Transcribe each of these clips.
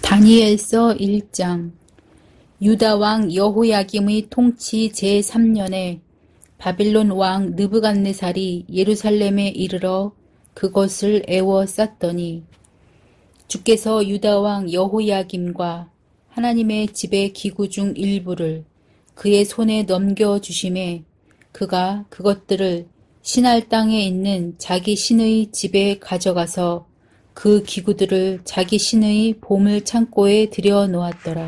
다니엘서 1장. 유다 왕 여호야김의 통치 제3년에 바빌론 왕 느부갓네살이 예루살렘에 이르러 그것을 에워쌌더니 주께서 유다 왕 여호야김과 하나님의 집의 기구 중 일부를 그의 손에 넘겨주심에 그가 그것들을 신할 땅에 있는 자기 신의 집에 가져가서 그 기구들을 자기 신의 보물 창고에 들여놓았더라.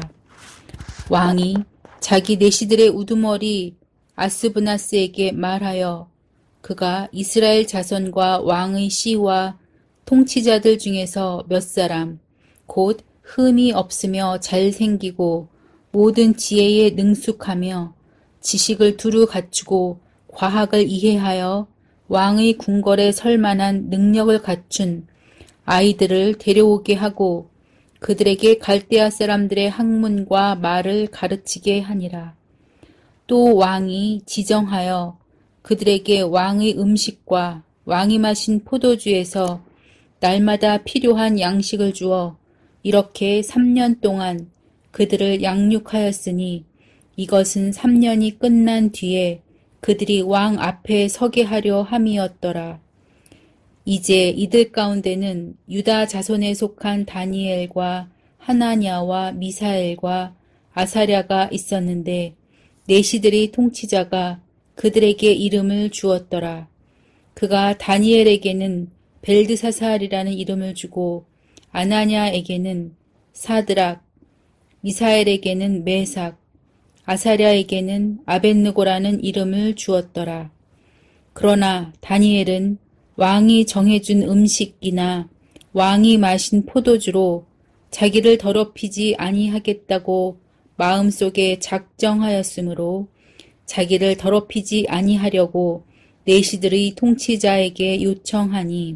왕이 자기 내시들의 우두머리 아스브나스에게 말하여 그가 이스라엘 자손과 왕의 씨와 통치자들 중에서 몇 사람 곧 흠이 없으며 잘생기고 모든 지혜에 능숙하며 지식을 두루 갖추고 과학을 이해하여 왕의 궁궐에 설 만한 능력을 갖춘 아이들을 데려오게 하고 그들에게 갈대아 사람들의 학문과 말을 가르치게 하니라. 또 왕이 지정하여 그들에게 왕의 음식과 왕이 마신 포도주에서 날마다 필요한 양식을 주어 이렇게 3년 동안 그들을 양육하였으니 이것은 3년이 끝난 뒤에 그들이 왕 앞에 서게 하려 함이었더라. 이제 이들 가운데는 유다 자손에 속한 다니엘과 하나냐와 미사엘과 아사랴가 있었는데 내시들의 통치자가 그들에게 이름을 주었더라. 그가 다니엘에게는 벨드사살이라는 이름을 주고 아나냐에게는 사드락, 미사엘에게는 메삭, 아사랴에게는 아벳느고라는 이름을 주었더라. 그러나 다니엘은 왕이 정해준 음식이나 왕이 마신 포도주로 자기를 더럽히지 아니하겠다고 마음속에 작정하였으므로 자기를 더럽히지 아니하려고 내시들의 통치자에게 요청하니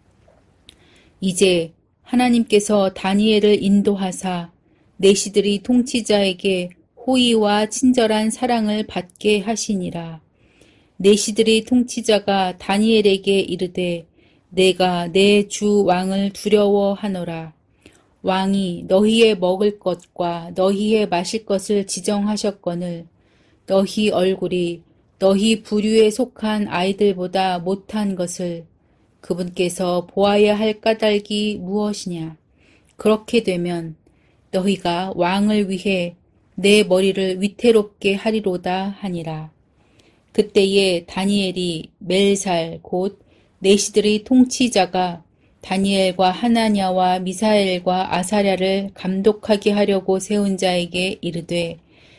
이제 하나님께서 다니엘을 인도하사 내시들의 통치자에게 호의와 친절한 사랑을 받게 하시니라. 내시들의 통치자가 다니엘에게 이르되 내가 내 주 왕을 두려워하노라. 왕이 너희의 먹을 것과 너희의 마실 것을 지정하셨거늘 너희 얼굴이 너희 부류에 속한 아이들보다 못한 것을 그분께서 보아야 할 까닭이 무엇이냐. 그렇게 되면 너희가 왕을 위해 내 머리를 위태롭게 하리로다 하니라. 그때에 다니엘이 멜살 곧 내시들의 통치자가 다니엘과 하나냐와 미사엘과 아사랴를 감독하게 하려고 세운 자에게 이르되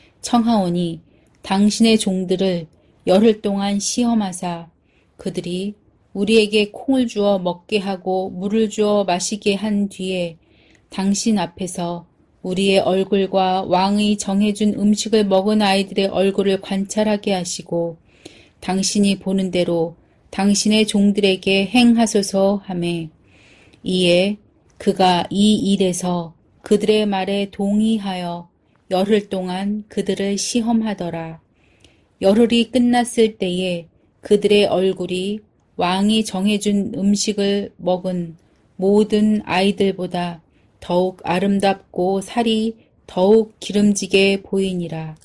청하오니 당신의 종들을 열흘 동안 시험하사 그들이 우리에게 콩을 주어 먹게 하고 물을 주어 마시게 한 뒤에 당신 앞에서 우리의 얼굴과 왕의 정해준 음식을 먹은 아이들의 얼굴을 관찰하게 하시고 당신이 보는 대로 당신의 종들에게 행하소서 하매 이에 그가 이 일에서 그들의 말에 동의하여 열흘 동안 그들을 시험하더라. 열흘이 끝났을 때에 그들의 얼굴이 왕이 정해준 음식을 먹은 모든 아이들보다 더욱 아름답고 살이 더욱 기름지게 보이니라.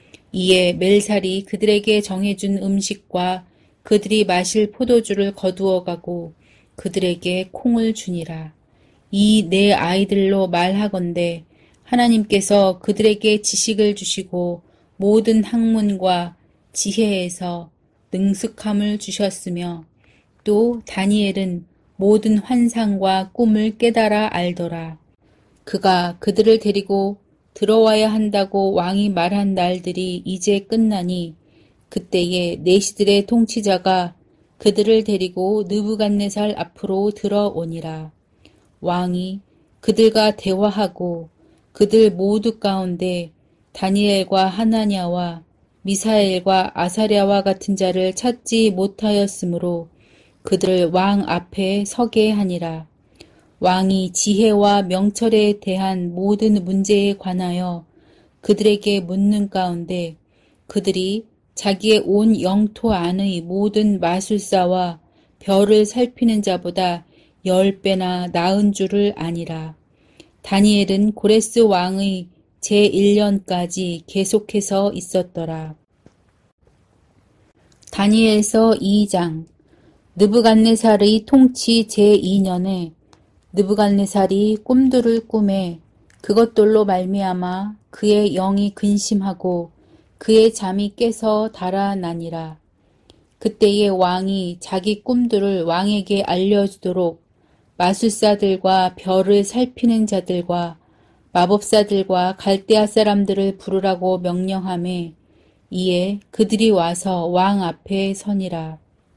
이에 멜살이 그들에게 정해준 음식과 그들이 마실 포도주를 거두어 가고 그들에게 콩을 주니라. 이 네 아이들로 말하건대 하나님께서 그들에게 지식을 주시고 모든 학문과 지혜에서 능숙함을 주셨으며 또 다니엘은 모든 환상과 꿈을 깨달아 알더라. 그가 그들을 데리고 들어와야 한다고 왕이 말한 날들이 이제 끝나니 그때에 내시들의 통치자가 그들을 데리고 느부갓네살 앞으로 들어오니라. 왕이 그들과 대화하고 그들 모두 가운데 다니엘과 하나냐와 미사엘과 아사랴와 같은 자를 찾지 못하였으므로 그들을 왕 앞에 서게 하니라. 왕이 지혜와 명철에 대한 모든 문제에 관하여 그들에게 묻는 가운데 그들이 자기의 온 영토 안의 모든 마술사와 별을 살피는 자보다 10배나 나은 줄을 아니라. 다니엘은 고레스 왕의 제1년까지 계속해서 있었더라. 다니엘서 2장. 느부갓네살의 통치 제2년에 느부갓네살이 꿈들을 꾸매 그것들로 말미암아 그의 영이 근심하고 그의 잠이 깨서 달아나니라. 그때에 왕이 자기 꿈들을 왕에게 알려주도록 마술사들과 별을 살피는 자들과 마법사들과 갈대아 사람들을 부르라고 명령하매 이에 그들이 와서 왕 앞에 서니라.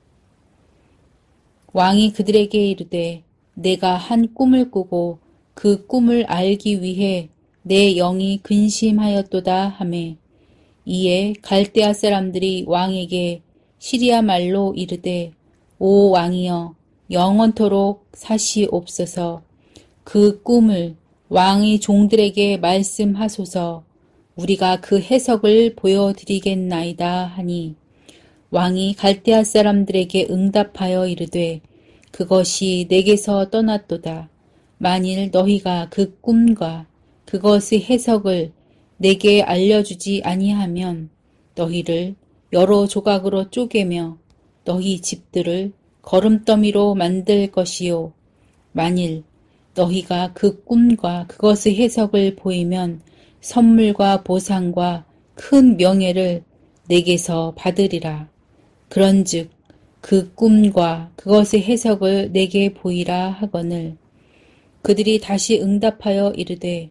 왕이 그들에게 이르되 내가 한 꿈을 꾸고 그 꿈을 알기 위해 내 영이 근심하였도다 하매 이에 갈대아 사람들이 왕에게 시리아 말로 이르되 오 왕이여 영원토록 사시옵소서. 그 꿈을 왕의 종들에게 말씀하소서. 우리가 그 해석을 보여드리겠나이다 하니 왕이 갈대아 사람들에게 응답하여 이르되 그것이 내게서 떠났도다. 만일 너희가 그 꿈과 그것의 해석을 내게 알려주지 아니하면 너희를 여러 조각으로 쪼개며 너희 집들을 거름더미로 만들 것이요. 만일 너희가 그 꿈과 그것의 해석을 보이면 선물과 보상과 큰 명예를 내게서 받으리라. 그런즉 그 꿈과 그것의 해석을 내게 보이라 하거늘 그들이 다시 응답하여 이르되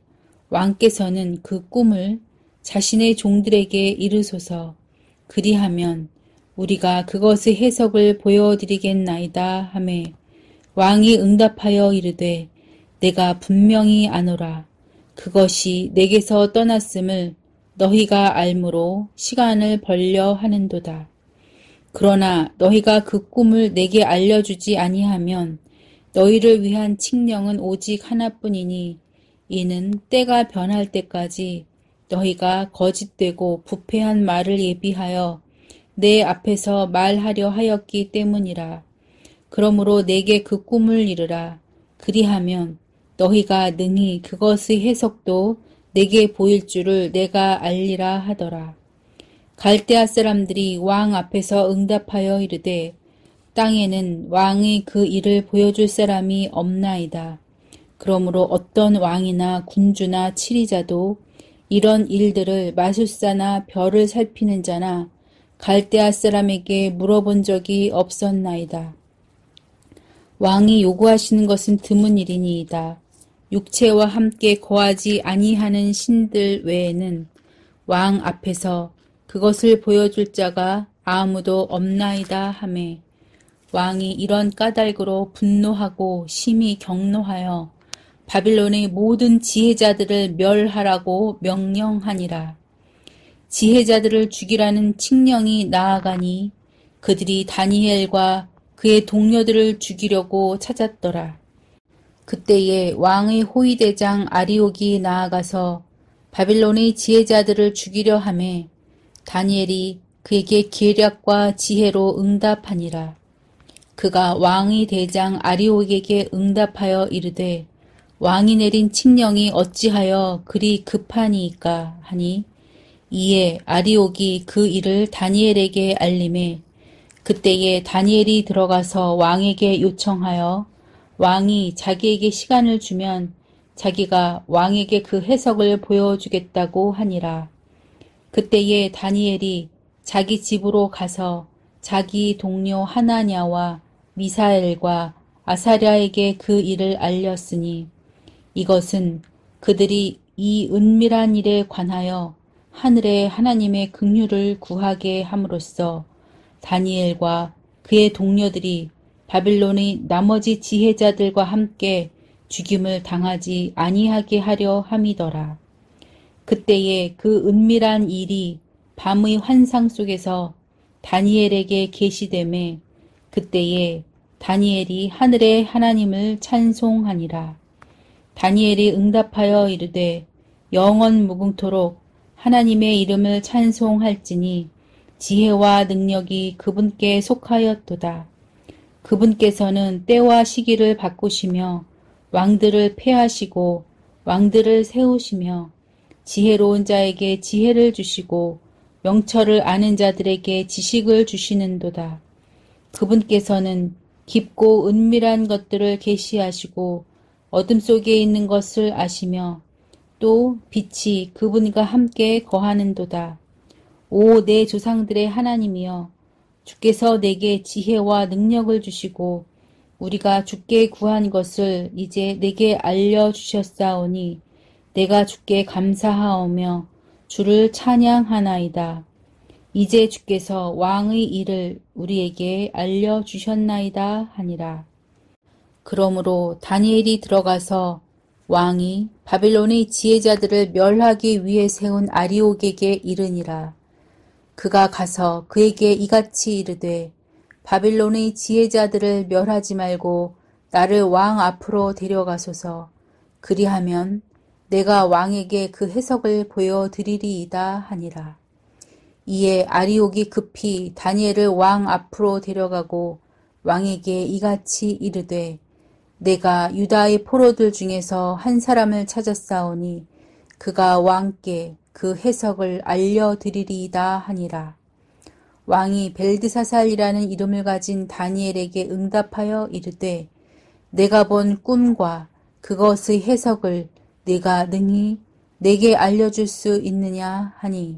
왕께서는 그 꿈을 자신의 종들에게 이르소서. 그리하면 우리가 그것의 해석을 보여드리겠나이다 하매 왕이 응답하여 이르되 내가 분명히 아노라. 그것이 내게서 떠났음을 너희가 알므로 시간을 벌려 하는도다. 그러나 너희가 그 꿈을 내게 알려주지 아니하면 너희를 위한 칙령은 오직 하나뿐이니 이는 때가 변할 때까지 너희가 거짓되고 부패한 말을 예비하여 내 앞에서 말하려 하였기 때문이라. 그러므로 내게 그 꿈을 이르라. 그리하면 너희가 능히 그것의 해석도 내게 보일 줄을 내가 알리라 하더라. 갈대아 사람들이 왕 앞에서 응답하여 이르되 땅에는 왕의 그 일을 보여줄 사람이 없나이다. 그러므로 어떤 왕이나 군주나 치리자도 이런 일들을 마술사나 별을 살피는 자나 갈대아 사람에게 물어본 적이 없었나이다. 왕이 요구하시는 것은 드문 일이니이다. 육체와 함께 거하지 아니하는 신들 외에는 왕 앞에서 그것을 보여줄 자가 아무도 없나이다 하매 왕이 이런 까닭으로 분노하고 심히 경노하여 바빌론의 모든 지혜자들을 멸하라고 명령하니라. 지혜자들을 죽이라는 칙령이 나아가니 그들이 다니엘과 그의 동료들을 죽이려고 찾았더라. 그때에 왕의 호위대장 아리옥이 나아가서 바빌론의 지혜자들을 죽이려 하매 다니엘이 그에게 계략과 지혜로 응답하니라. 그가 왕의 대장 아리옥에게 응답하여 이르되 왕이 내린 칙령이 어찌하여 그리 급하니이까 하니 이에 아리옥이 그 일을 다니엘에게 알림해 그때에 다니엘이 들어가서 왕에게 요청하여 왕이 자기에게 시간을 주면 자기가 왕에게 그 해석을 보여주겠다고 하니라. 그때에 다니엘이 자기 집으로 가서 자기 동료 하나냐와 미사엘과 아사랴에게 그 일을 알렸으니 이것은 그들이 이 은밀한 일에 관하여 하늘의 하나님의 긍휼을 구하게 함으로써 다니엘과 그의 동료들이 바빌론의 나머지 지혜자들과 함께 죽임을 당하지 아니하게 하려 함이더라. 그때에 그 은밀한 일이 밤의 환상 속에서 다니엘에게 계시되매 그때에 다니엘이 하늘의 하나님을 찬송하니라. 다니엘이 응답하여 이르되 영원 무궁토록 하나님의 이름을 찬송할지니 지혜와 능력이 그분께 속하였도다. 그분께서는 때와 시기를 바꾸시며 왕들을 패하시고 왕들을 세우시며 지혜로운 자에게 지혜를 주시고 명철을 아는 자들에게 지식을 주시는도다. 그분께서는 깊고 은밀한 것들을 계시하시고 어둠 속에 있는 것을 아시며 또 빛이 그분과 함께 거하는도다. 오 내 조상들의 하나님이여, 주께서 내게 지혜와 능력을 주시고 우리가 주께 구한 것을 이제 내게 알려주셨사오니 내가 주께 감사하오며 주를 찬양하나이다. 이제 주께서 왕의 일을 우리에게 알려주셨나이다 하니라. 그러므로 다니엘이 들어가서 왕이 바벨론의 지혜자들을 멸하기 위해 세운 아리옥에게 이르니라. 그가 가서 그에게 이같이 이르되 바벨론의 지혜자들을 멸하지 말고 나를 왕 앞으로 데려가소서. 그리하면 내가 왕에게 그 해석을 보여드리리이다 하니라. 이에 아리옥이 급히 다니엘을 왕 앞으로 데려가고 왕에게 이같이 이르되 내가 유다의 포로들 중에서 한 사람을 찾았사오니 그가 왕께 그 해석을 알려드리리이다 하니라. 왕이 벨드사살이라는 이름을 가진 다니엘에게 응답하여 이르되 내가 본 꿈과 그것의 해석을 네가 능히 내게 알려줄 수 있느냐 하니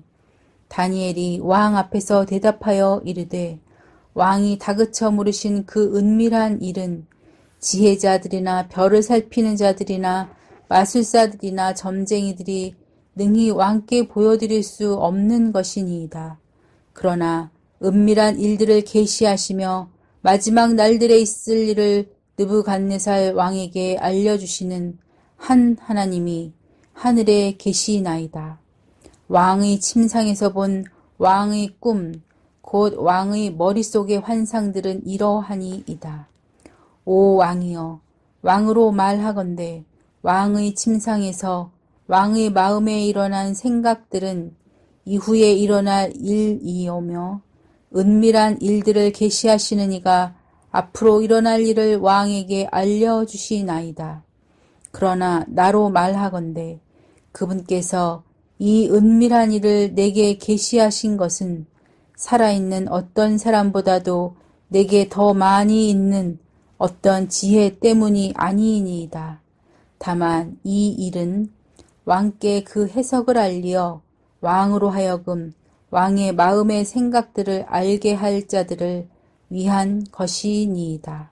다니엘이 왕 앞에서 대답하여 이르되 왕이 다그쳐 물으신 그 은밀한 일은 지혜자들이나 별을 살피는 자들이나 마술사들이나 점쟁이들이 능히 왕께 보여드릴 수 없는 것이니이다. 그러나 은밀한 일들을 계시하시며 마지막 날들에 있을 일을 느부갓네살 왕에게 알려주시는 한 하나님이 하늘에 계시나이다. 왕의 침상에서 본 왕의 꿈, 곧 왕의 머릿속의 환상들은 이러하니이다. 오 왕이여, 왕으로 말하건대 왕의 침상에서 왕의 마음에 일어난 생각들은 이후에 일어날 일이오며 은밀한 일들을 계시하시는 이가 앞으로 일어날 일을 왕에게 알려주시나이다. 그러나 나로 말하건대 그분께서 이 은밀한 일을 내게 계시하신 것은 살아있는 어떤 사람보다도 내게 더 많이 있는 어떤 지혜 때문이 아니니이다. 다만 이 일은 왕께 그 해석을 알리어 왕으로 하여금 왕의 마음의 생각들을 알게 할 자들을 위한 것이니이다.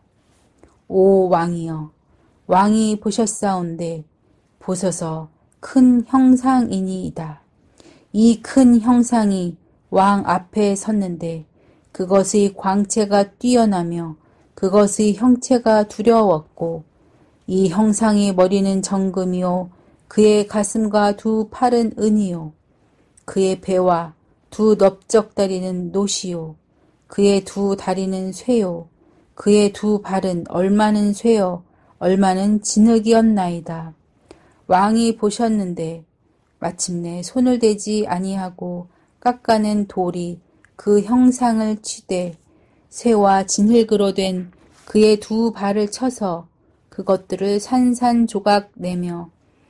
오 왕이여, 왕이 보셨사온데 보소서 큰 형상이니이다. 이 큰 형상이 왕 앞에 섰는데 그것의 광채가 뛰어나며 그것의 형체가 두려웠고 이 형상의 머리는 정금이요 그의 가슴과 두 팔은 은이요 그의 배와 두 넓적다리는 노시요 그의 두 다리는 쇠요 그의 두 발은 얼마는 쇠요 얼마는 진흙이었나이다. 왕이 보셨는데 마침내 손을 대지 아니하고 깎아낸 돌이 그 형상을 치되 쇠와 진흙으로 된 그의 두 발을 쳐서 그것들을 산산조각 내며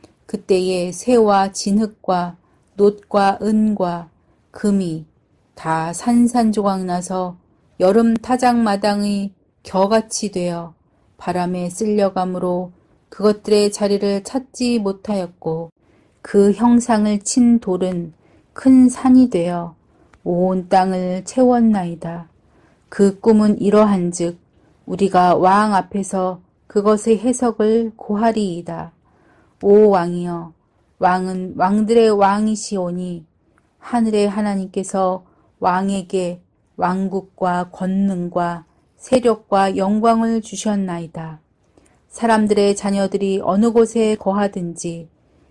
그때에 쇠와 진흙과 놋과 은과 금이 다 산산조각 나서 여름 타작마당의 겨같이 되어 바람에 쓸려가므로 그것들의 자리를 찾지 못하였고 그 형상을 친 돌은 큰 산이 되어 온 땅을 채웠나이다. 그 꿈은 이러한즉 우리가 왕 앞에서 그것의 해석을 고하리이다. 오 왕이여, 왕은 왕들의 왕이시오니 하늘의 하나님께서 왕에게 왕국과 권능과 세력과 영광을 주셨나이다. 사람들의 자녀들이 어느 곳에 거하든지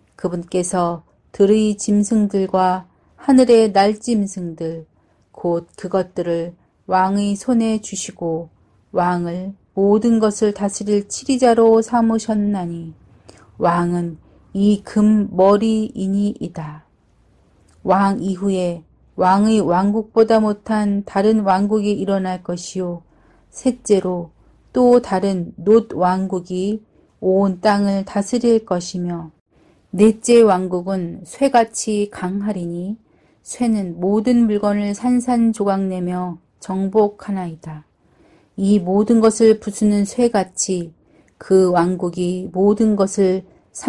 그분께서 들의 짐승들과 하늘의 날짐승들 곧 그것들을 왕의 손에 주시고 왕을 모든 것을 다스릴 치리자로 삼으셨나니 왕은 이 금 머리이니이다. 왕 이후에 왕의 왕국보다 못한 다른 왕국이 일어날 것이요 셋째로 또 다른 놋 왕국이 온 땅을 다스릴 것이며 넷째 왕국은 쇠같이 강하리니 쇠는 모든 물건을 산산조각내며 정복하나이다. 이 모든 것을 부수는 쇠같이 그 왕국이 모든 것을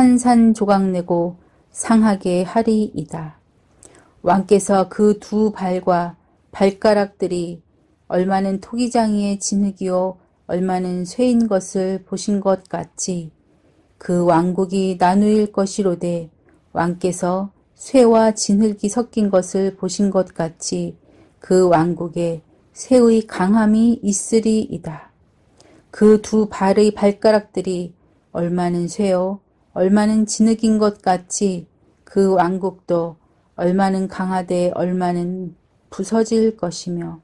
산산조각내고 상하게 하리이다. 왕께서 그 두 발과 발가락들이 얼마는 토기장이의 진흙이요 얼마는 쇠인 것을 보신 것 같이 그 왕국이 나누일 것이로되 왕께서 쇠와 진흙이 섞인 것을 보신 것 같이 그 왕국에 쇠의 강함이 있으리이다. 그 두 발의 발가락들이 얼마는 쇠요 얼마는 진흙인 것 같이 그 왕국도 얼마는 강하되 얼마는 부서질 것이며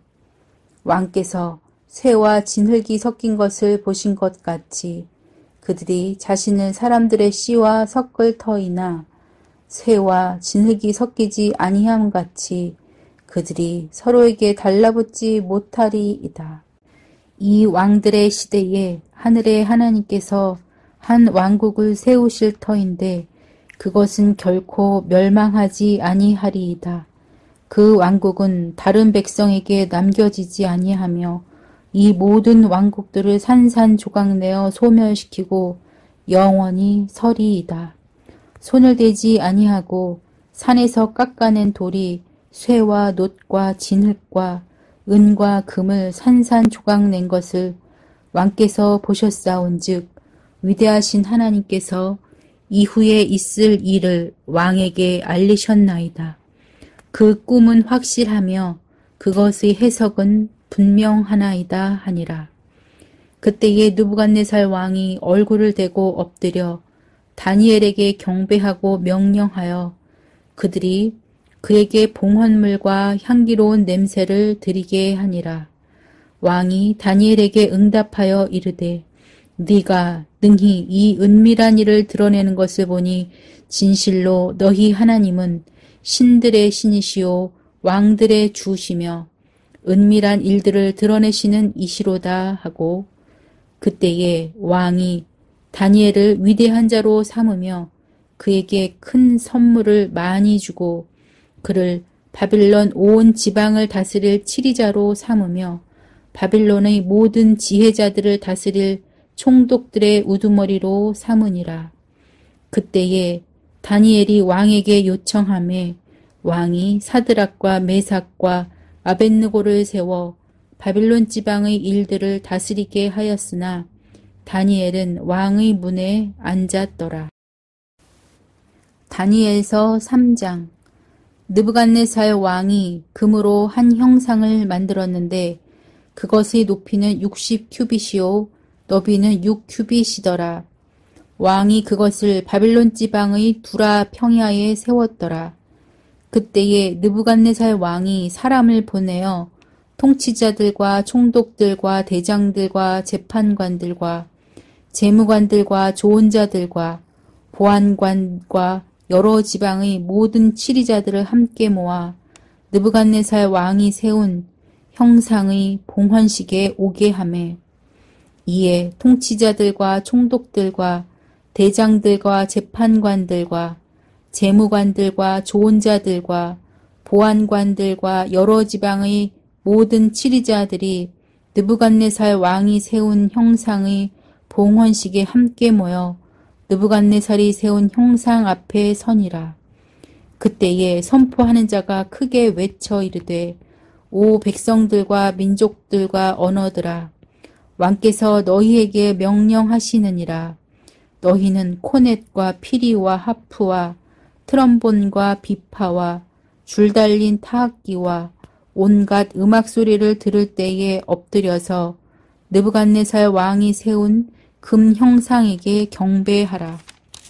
왕께서 쇠와 진흙이 섞인 것을 보신 것 같이 그들이 자신을 사람들의 씨와 섞을 터이나 쇠와 진흙이 섞이지 아니함 같이 그들이 서로에게 달라붙지 못하리이다. 이 왕들의 시대에 하늘의 하나님께서 한 왕국을 세우실 터인데 그것은 결코 멸망하지 아니하리이다. 그 왕국은 다른 백성에게 남겨지지 아니하며 이 모든 왕국들을 산산조각내어 소멸시키고 영원히 서리이다. 손을 대지 아니하고 산에서 깎아낸 돌이 쇠와 놋과 진흙과 은과 금을 산산조각낸 것을 왕께서 보셨사온즉 위대하신 하나님께서 이후에 있을 일을 왕에게 알리셨나이다. 그 꿈은 확실하며 그것의 해석은 분명하나이다 하니라. 그때에 느부갓네살 왕이 얼굴을 대고 엎드려 다니엘에게 경배하고 명령하여 그들이 그에게 봉헌물과 향기로운 냄새를 드리게 하니라. 왕이 다니엘에게 응답하여 이르되 네가 능히 이 은밀한 일을 드러내는 것을 보니 진실로 너희 하나님은 신들의 신이시요 왕들의 주시며 은밀한 일들을 드러내시는 이시로다 하고 그때에 왕이 다니엘을 위대한 자로 삼으며 그에게 큰 선물을 많이 주고 그를 바빌론 온 지방을 다스릴 치리자로 삼으며 바빌론의 모든 지혜자들을 다스릴 총독들의 우두머리로 삼으니라. 그때에 다니엘이 왕에게 요청하매 왕이 사드락과 메삭과 아벳느고를 세워 바빌론 지방의 일들을 다스리게 하였으나 다니엘은 왕의 문에 앉았더라. 다니엘서 3장. 느부갓네살 왕이 금으로 한 형상을 만들었는데 그것의 높이는 60큐빗이요 너비는 6큐빗이더라. 왕이 그것을 바빌론 지방의 두라 평야에 세웠더라. 그때에 느부갓네살 왕이 사람을 보내어 통치자들과 총독들과 대장들과 재판관들과 재무관들과 조언자들과 보안관과 여러 지방의 모든 치리자들을 함께 모아 느부갓네살 왕이 세운 형상의 봉헌식에 오게 하매 이에 통치자들과 총독들과 대장들과 재판관들과 재무관들과 조언자들과 보안관들과 여러 지방의 모든 치리자들이 느부갓네살 왕이 세운 형상의 봉헌식에 함께 모여 느부갓네살이 세운 형상 앞에 서니라. 그때에 선포하는 자가 크게 외쳐 이르되 오 백성들과 민족들과 언어들아 왕께서 너희에게 명령하시느니라. 너희는 코넷과 피리와 하프와 트럼본과 비파와 줄달린 타악기와 온갖 음악소리를 들을 때에 엎드려서 느부갓네살 왕이 세운 금 형상에게 경배하라.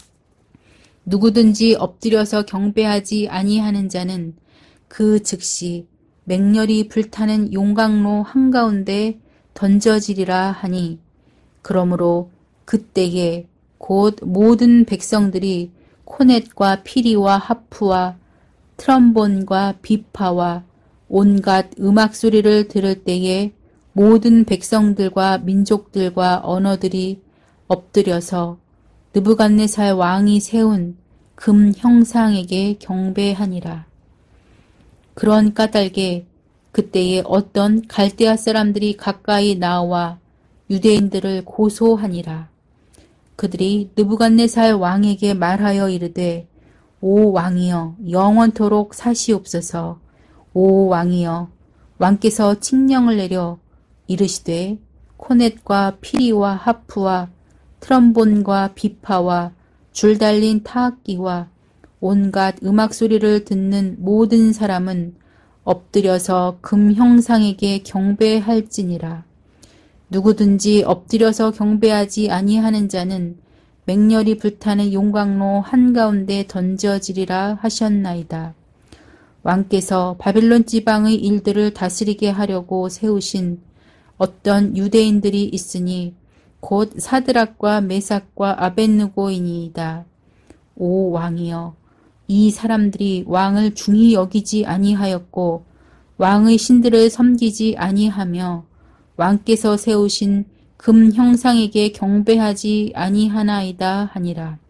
누구든지 엎드려서 경배하지 아니하는 자는 그 즉시 맹렬히 불타는 용광로 한가운데 던져지리라 하니 그러므로 그때에 곧 모든 백성들이 코넷과 피리와 하프와 트럼본과 비파와 온갖 음악 소리를 들을 때에 모든 백성들과 민족들과 언어들이 엎드려서 느부갓네살 왕이 세운 금 형상에게 경배하니라. 그런 까닭에 그때에 어떤 갈대아 사람들이 가까이 나와 유대인들을 고소하니라. 그들이 느부갓네살 왕에게 말하여 이르되 오 왕이여 영원토록 사시옵소서. 오 왕이여 왕께서 칙령을 내려 이르시되 코넷과 피리와 하프와 트럼본과 비파와 줄 달린 타악기와 온갖 음악 소리를 듣는 모든 사람은 엎드려서 금 형상에게 경배할지니라. 누구든지 엎드려서 경배하지 아니하는 자는 맹렬히 불타는 용광로 한가운데 던져지리라 하셨나이다. 왕께서 바빌론 지방의 일들을 다스리게 하려고 세우신 어떤 유대인들이 있으니 곧 사드락과 메삭과 아벳느고이니이다. 오 왕이여 이 사람들이 왕을 중히 여기지 아니하였고 왕의 신들을 섬기지 아니하며 왕께서 세우신 금 형상에게 경배하지 아니하나이다 하니라.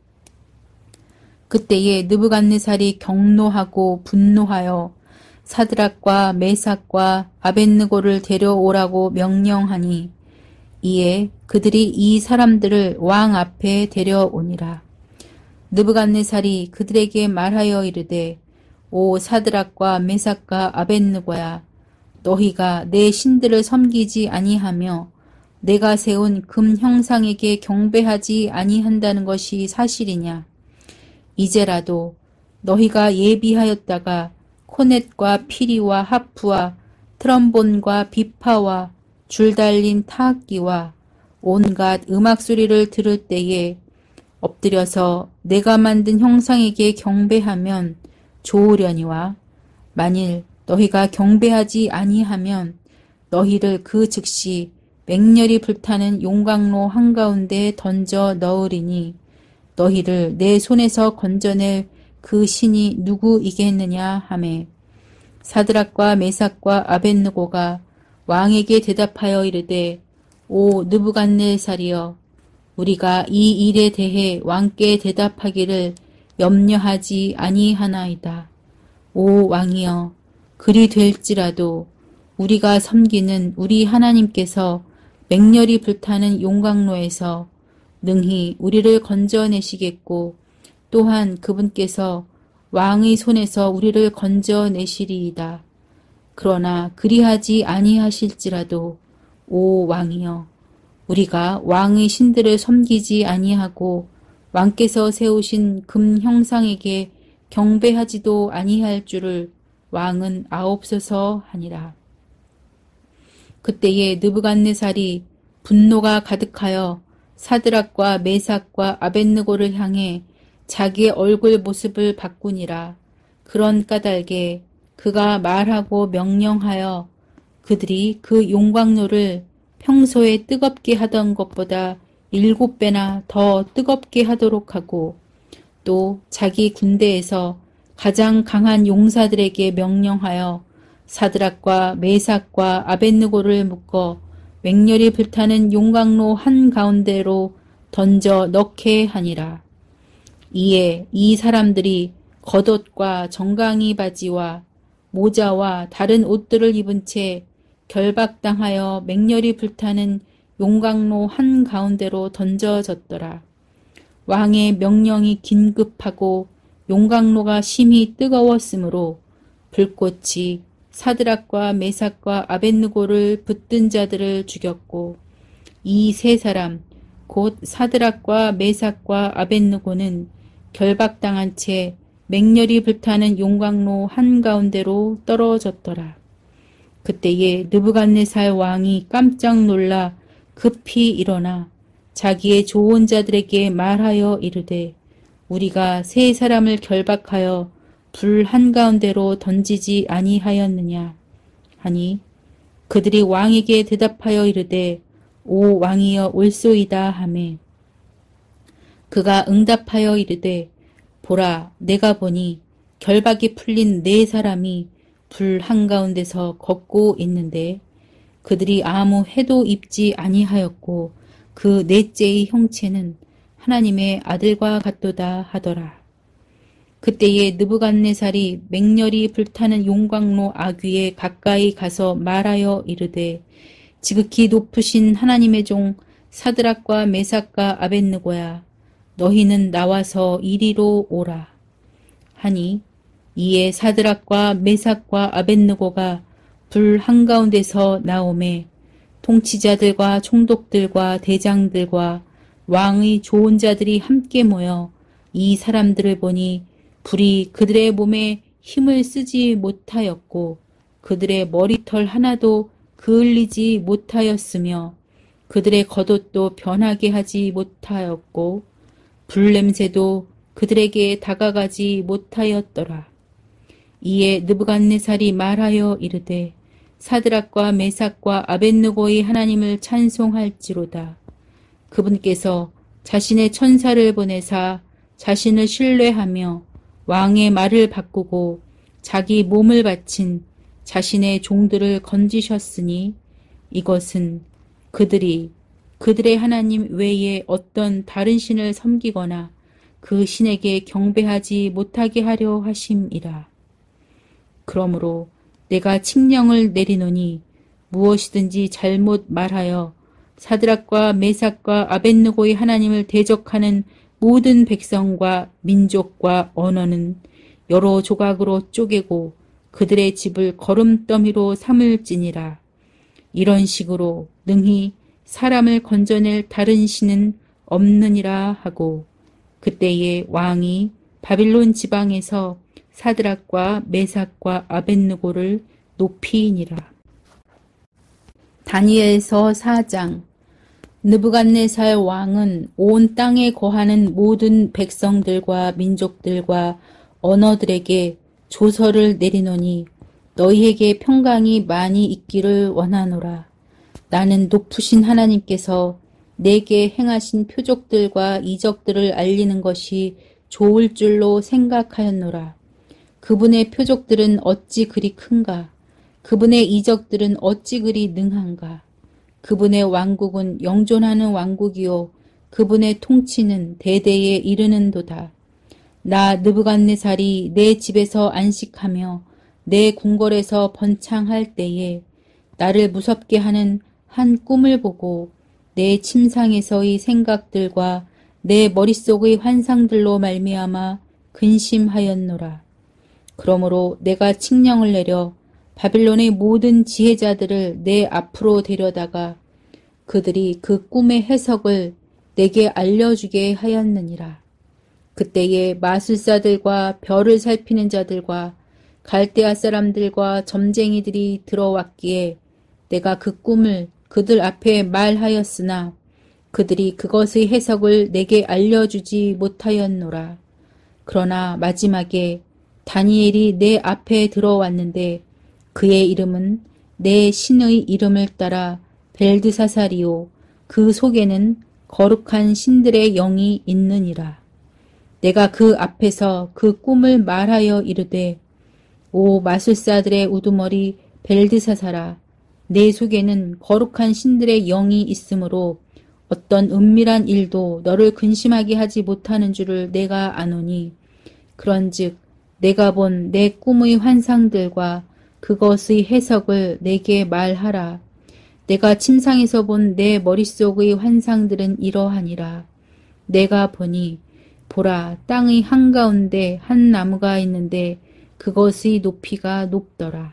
그때에 느부갓네살이 경노하고 분노하여 사드락과 메삭과 아벳느고를 데려오라고 명령하니 이에 그들이 이 사람들을 왕 앞에 데려오니라. 느부갓네살이 그들에게 말하여 이르되 오 사드락과 메삭과 아벳느고야 너희가 내 신들을 섬기지 아니하며 내가 세운 금 형상에게 경배하지 아니한다는 것이 사실이냐. 이제라도 너희가 예비하였다가 코넷과 피리와 하프와 트럼본과 비파와 줄 달린 타악기와 온갖 음악 소리를 들을 때에 엎드려서 내가 만든 형상에게 경배하면 좋으려니와 만일 너희가 경배하지 아니하면 너희를 그 즉시 맹렬히 불타는 용광로 한가운데 던져 넣으리니 너희를 내 손에서 건져낼 그 신이 누구이겠느냐 하매 사드락과 메삭과 아벳느고가 왕에게 대답하여 이르되 오 느부갓네살이여 우리가 이 일에 대해 왕께 대답하기를 염려하지 아니하나이다. 오 왕이여 그리 될지라도 우리가 섬기는 우리 하나님께서 맹렬히 불타는 용광로에서 능히 우리를 건져내시겠고 또한 그분께서 왕의 손에서 우리를 건져내시리이다. 그러나 그리하지 아니하실지라도 오 왕이여 우리가 왕의 신들을 섬기지 아니하고 왕께서 세우신 금 형상에게 경배하지도 아니할 줄을 왕은 아옵소서 하니라. 그때에 느부갓네살이 분노가 가득하여 사드락과 메삭과 아벳느고를 향해 자기의 얼굴 모습을 바꾸니라. 그런 까닭에 그가 말하고 명령하여 그들이 그 용광로를 평소에 뜨겁게 하던 것보다 7배나 더 뜨겁게 하도록 하고 또 자기 군대에서 가장 강한 용사들에게 명령하여 사드락과 메삭과 아벳느고를 묶어 맹렬히 불타는 용광로 한가운데로 던져 넣게 하니라. 이에 이 사람들이 겉옷과 정강이 바지와 모자와 다른 옷들을 입은 채 결박당하여 맹렬히 불타는 용광로 한가운데로 던져졌더라. 왕의 명령이 긴급하고 용광로가 심히 뜨거웠으므로 불꽃이 사드락과 메삭과 아벳느고를 붙든 자들을 죽였고 이 세 사람 곧 사드락과 메삭과 아벳느고는 결박당한 채 맹렬히 불타는 용광로 한가운데로 떨어졌더라. 그때에 느부갓네살 왕이 깜짝 놀라 급히 일어나 자기의 좋은 자들에게 말하여 이르되 우리가 세 사람을 결박하여 불 한가운데로 던지지 아니하였느냐 하니 그들이 왕에게 대답하여 이르되 오 왕이여 옳소이다 하매 그가 응답하여 이르되 보라 내가 보니 결박이 풀린 네 사람이 불 한가운데서 걷고 있는데 그들이 아무 해도 입지 아니하였고 그 넷째의 형체는 하나님의 아들과 같도다 하더라. 그때에 느부갓네살이 맹렬히 불타는 용광로 아귀에 가까이 가서 말하여 이르되 지극히 높으신 하나님의 종 사드락과 메삭과 아벳느고야 너희는 나와서 이리로 오라 하니 이에 사드락과 메삭과 아벳느고가 불 한가운데서 나오매 통치자들과 총독들과 대장들과 왕의 좋은 자들이 함께 모여 이 사람들을 보니 불이 그들의 몸에 힘을 쓰지 못하였고 그들의 머리털 하나도 그을리지 못하였으며 그들의 겉옷도 변하게 하지 못하였고 불냄새도 그들에게 다가가지 못하였더라. 이에 느부갓네살이 말하여 이르되 사드락과 메삭과 아벳느고의 하나님을 찬송할지로다. 그분께서 자신의 천사를 보내사 자신을 신뢰하며 왕의 말을 바꾸고 자기 몸을 바친 자신의 종들을 건지셨으니 이것은 그들이 그들의 하나님 외에 어떤 다른 신을 섬기거나 그 신에게 경배하지 못하게 하려 하심이라. 그러므로 내가 칙령을 내리노니 무엇이든지 잘못 말하여 사드락과 메삭과 아벳느고의 하나님을 대적하는 모든 백성과 민족과 언어는 여러 조각으로 쪼개고 그들의 집을 거름더미로 삼을지니라. 이런 식으로 능히 사람을 건져낼 다른 신은 없느니라 하고 그때에 왕이 바빌론 지방에서 사드락과 메삭과 아벳느고를 높이니라. 다니엘서 4장. 느부갓네살 왕은 온 땅에 거하는 모든 백성들과 민족들과 언어들에게 조서를 내리노니 너희에게 평강이 많이 있기를 원하노라. 나는 높으신 하나님께서 내게 행하신 표적들과 이적들을 알리는 것이 좋을 줄로 생각하였노라. 그분의 표적들은 어찌 그리 큰가? 그분의 이적들은 어찌 그리 능한가? 그분의 왕국은 영존하는 왕국이요 그분의 통치는 대대에 이르는도다. 나 느부갓네살이 내 집에서 안식하며 내 궁궐에서 번창할 때에 나를 무섭게 하는 한 꿈을 보고 내 침상에서의 생각들과 내 머릿속의 환상들로 말미암아 근심하였노라. 그러므로 내가 칙령을 내려 바빌론의 모든 지혜자들을 내 앞으로 데려다가 그들이 그 꿈의 해석을 내게 알려주게 하였느니라. 그때에 마술사들과 별을 살피는 자들과 갈대아 사람들과 점쟁이들이 들어왔기에 내가 그 꿈을 그들 앞에 말하였으나 그들이 그것의 해석을 내게 알려주지 못하였노라. 그러나 마지막에 다니엘이 내 앞에 들어왔는데 그의 이름은 내 신의 이름을 따라 벨드사살이요 그 속에는 거룩한 신들의 영이 있느니라. 내가 그 앞에서 그 꿈을 말하여 이르되 오 마술사들의 우두머리 벨드사살아 내 속에는 거룩한 신들의 영이 있으므로 어떤 은밀한 일도 너를 근심하게 하지 못하는 줄을 내가 아노니 그런즉 내가 본 내 꿈의 환상들과 그것의 해석을 내게 말하라. 내가 침상에서 본 내 머릿속의 환상들은 이러하니라. 내가 보니 보라 땅의 한가운데 한 나무가 있는데 그것의 높이가 높더라.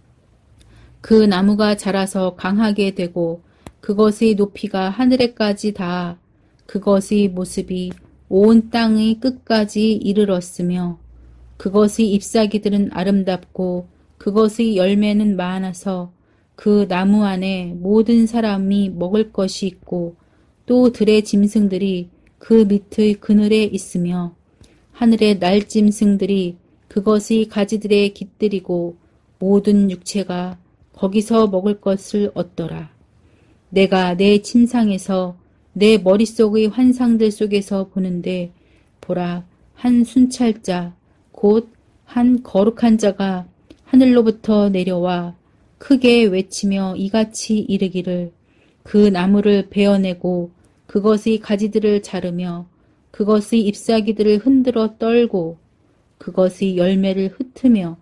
그 나무가 자라서 강하게 되고 그것의 높이가 하늘에까지 닿아 그것의 모습이 온 땅의 끝까지 이르렀으며 그것의 잎사귀들은 아름답고 그것의 열매는 많아서 그 나무 안에 모든 사람이 먹을 것이 있고 또 들의 짐승들이 그 밑의 그늘에 있으며 하늘의 날짐승들이 그것의 가지들에 깃들이고 모든 육체가 거기서 먹을 것을 얻더라. 내가 내 침상에서 내 머릿속의 환상들 속에서 보는데 보라 한 순찰자 곧 한 거룩한 자가 하늘로부터 내려와 크게 외치며 이같이 이르기를 그 나무를 베어내고 그것의 가지들을 자르며 그것의 잎사귀들을 흔들어 떨고 그것의 열매를 흩으며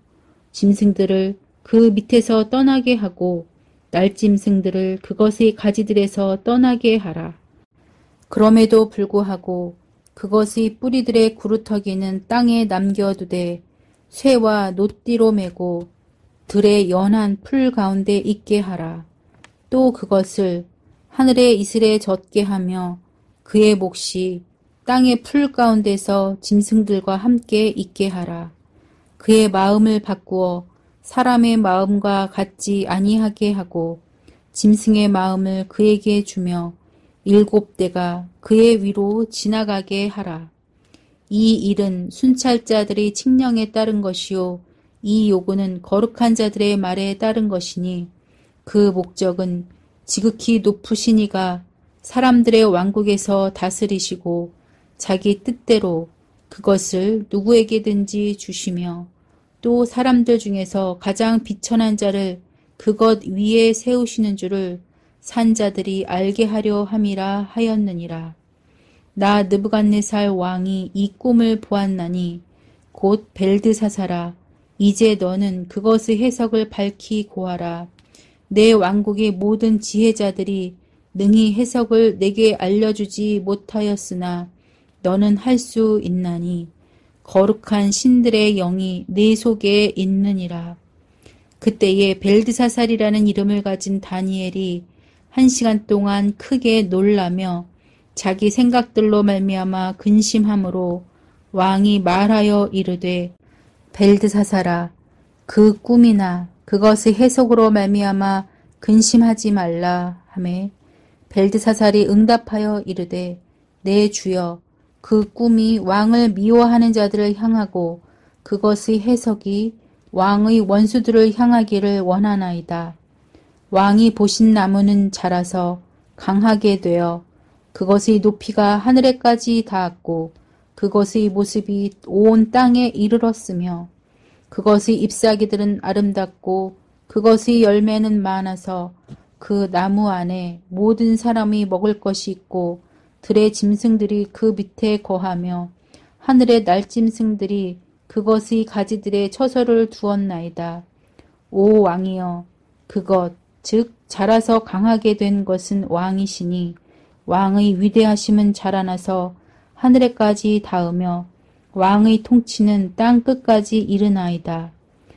짐승들을 그 밑에서 떠나게 하고 날짐승들을 그것의 가지들에서 떠나게 하라. 그럼에도 불구하고 그것의 뿌리들의 구루터기는 땅에 남겨두되 쇠와 노띠로 메고 들의 연한 풀 가운데 있게 하라. 또 그것을 하늘의 이슬에 젖게 하며 그의 몫이 땅의 풀 가운데서 짐승들과 함께 있게 하라. 그의 마음을 바꾸어 사람의 마음과 같지 아니하게 하고 짐승의 마음을 그에게 주며 7대가 그의 위로 지나가게 하라. 이 일은 순찰자들의 칙령에 따른 것이요 이 요구는 거룩한 자들의 말에 따른 것이니 그 목적은 지극히 높으신 이가 사람들의 왕국에서 다스리시고 자기 뜻대로 그것을 누구에게든지 주시며 또 사람들 중에서 가장 비천한 자를 그것 위에 세우시는 줄을 산자들이 알게 하려 함이라 하였느니라. 나 느부갓네살 왕이 이 꿈을 보았나니 곧 벨드사사라 이제 너는 그것의 해석을 밝히 고하라. 내 왕국의 모든 지혜자들이 능히 해석을 내게 알려주지 못하였으나 너는 할 수 있나니 거룩한 신들의 영이 내 속에 있느니라. 그때에 벨드사살이라는 이름을 가진 다니엘이 1시간 동안 크게 놀라며 자기 생각들로 말미암아 근심함으로 왕이 말하여 이르되 벨드사살아 그 꿈이나 그것의 해석으로 말미암아 근심하지 말라 하매 벨드사살이 응답하여 이르되 내 주여 그 꿈이 왕을 미워하는 자들을 향하고 그것의 해석이 왕의 원수들을 향하기를 원하나이다. 왕이 보신 나무는 자라서 강하게 되어 그것의 높이가 하늘에까지 닿았고 그것의 모습이 온 땅에 이르렀으며 그것의 잎사귀들은 아름답고 그것의 열매는 많아서 그 나무 안에 모든 사람이 먹을 것이 있고 들의 짐승들이 그 밑에 거하며 하늘의 날짐승들이 그것의 가지들에 처소를 두었나이다. 오 왕이여 그것 즉 자라서 강하게 된 것은 왕이시니 왕의 위대하심은 자라나서 하늘에까지 닿으며 왕의 통치는 땅 끝까지 이르나이다.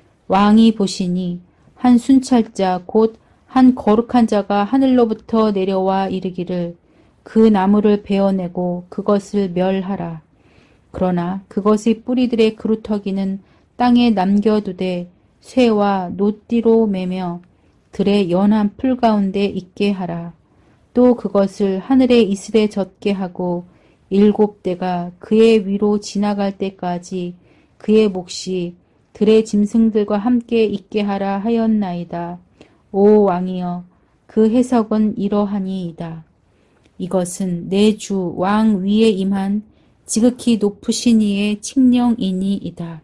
왕이 보시니 한 순찰자 곧 한 거룩한 자가 하늘로부터 내려와 이르기를 그 나무를 베어내고 그것을 멸하라. 그러나 그것의 뿌리들의 그루터기는 땅에 남겨두되 쇠와 노띠로 매며 들의 연한 풀 가운데 있게 하라. 또 그것을 하늘의 이슬에 젖게 하고 7대가 그의 위로 지나갈 때까지 그의 몫이 들의 짐승들과 함께 있게 하라 하였나이다. 오 왕이여 그 해석은 이러하니이다. 이것은 내 주 왕 위에 임한 지극히 높으신 이의 칙령이니이다.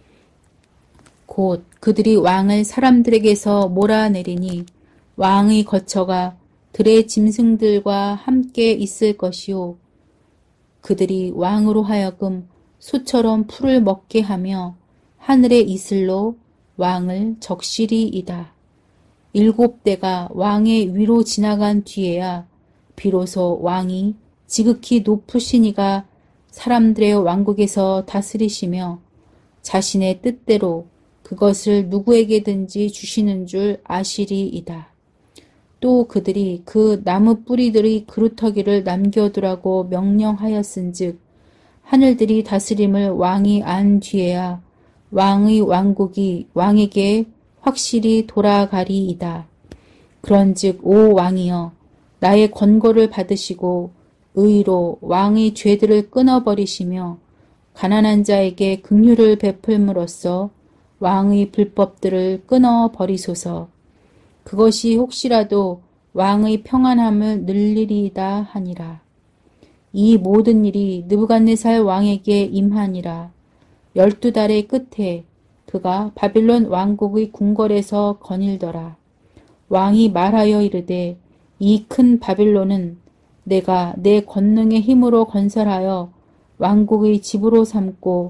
곧 그들이 왕을 사람들에게서 몰아내리니 왕의 거처가 들의 짐승들과 함께 있을 것이요 그들이 왕으로 하여금 소처럼 풀을 먹게 하며 하늘의 이슬로 왕을 적시리이다. 7대가 왕의 위로 지나간 뒤에야 비로소 왕이 지극히 높으신 이가 사람들의 왕국에서 다스리시며 자신의 뜻대로 그것을 누구에게든지 주시는 줄 아시리이다. 또 그들이 그 나무 뿌리들의 그루터기를 남겨두라고 명령하였은즉 하늘들이 다스림을 왕이 안 뒤에야 왕의 왕국이 왕에게 확실히 돌아가리이다. 그런즉 오 왕이여 나의 권고를 받으시고 의로 왕의 죄들을 끊어버리시며 가난한 자에게 긍휼을 베풀므로써 왕의 불법들을 끊어버리소서. 그것이 혹시라도 왕의 평안함을 늘리리이다 하니라. 이 모든 일이 느부갓네살 왕에게 임하니라. 12달의 끝에 그가 바빌론 왕국의 궁궐에서 거닐더라. 왕이 말하여 이르되 이 큰 바빌론은 내가 내 권능의 힘으로 건설하여 왕국의 집으로 삼고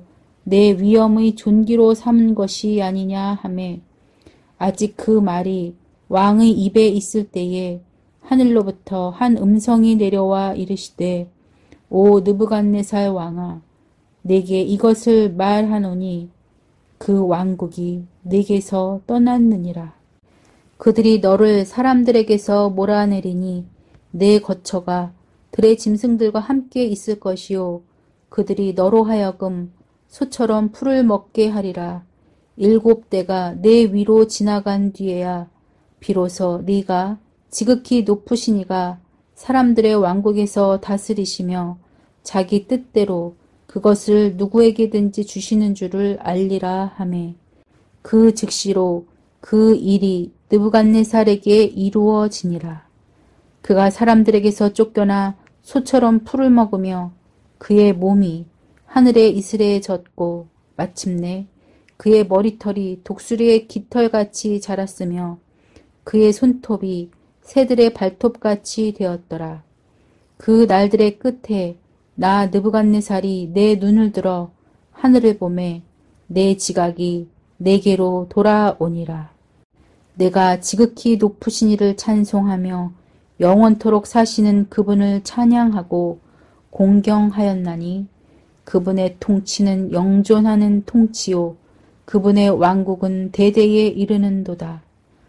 내 위엄의 존귀로 삼은 것이 아니냐 하매 아직 그 말이 왕의 입에 있을 때에 하늘로부터 한 음성이 내려와 이르시되 오 느부갓네살 왕아 내게 이것을 말하노니 그 왕국이 내게서 떠났느니라. 그들이 너를 사람들에게서 몰아내리니 내 거처가 들의 짐승들과 함께 있을 것이요 그들이 너로 하여금 소처럼 풀을 먹게 하리라. 7대가 내 위로 지나간 뒤에야 비로소 네가 지극히 높으신 이가 사람들의 왕국에서 다스리시며 자기 뜻대로 그것을 누구에게든지 주시는 줄을 알리라 하매 그 즉시로 그 일이 느부갓네살에게 이루어지니라. 그가 사람들에게서 쫓겨나 소처럼 풀을 먹으며 그의 몸이 하늘의 이슬에 젖고 마침내 그의 머리털이 독수리의 깃털같이 자랐으며 그의 손톱이 새들의 발톱같이 되었더라. 그 날들의 끝에 나 느부갓네살이 내 눈을 들어 하늘을 보매 내 지각이 내게로 돌아오니라. 내가 지극히 높으신 이를 찬송하며 영원토록 사시는 그분을 찬양하고 공경하였나니 그분의 통치는 영존하는 통치요 그분의 왕국은 대대에 이르는도다.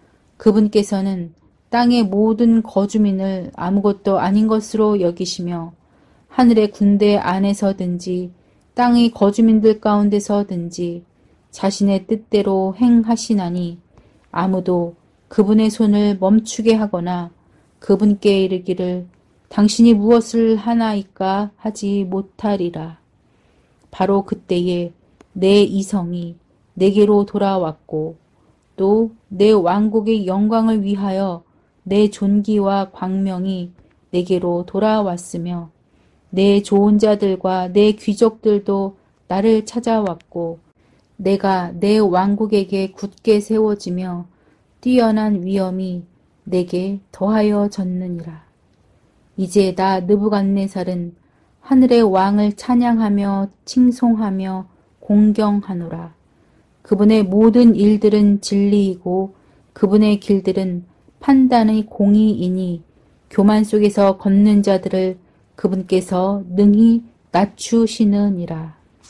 그분께서는 땅의 모든 거주민을 아무것도 아닌 것으로 여기시며 하늘의 군대 안에서든지 땅의 거주민들 가운데서든지 자신의 뜻대로 행하시나니 아무도 그분의 손을 멈추게 하거나 그분께 이르기를 당신이 무엇을 하나이까 하지 못하리라. 바로 그때에 내 이성이 내게로 돌아왔고 또 내 왕국의 영광을 위하여 내 존귀와 광명이 내게로 돌아왔으며 내 좋은 자들과 내 귀족들도 나를 찾아왔고 내가 내 왕국에게 굳게 세워지며 뛰어난 위엄이 내게 더하여 졌느니라. 이제 나 느부갓네살은 하늘의 왕을 찬양하며 칭송하며 공경하노라. 그분의 모든 일들은 진리이고 그분의 길들은 판단의 공의이니 교만 속에서 걷는 자들을 그분께서 능히 낮추시느니라.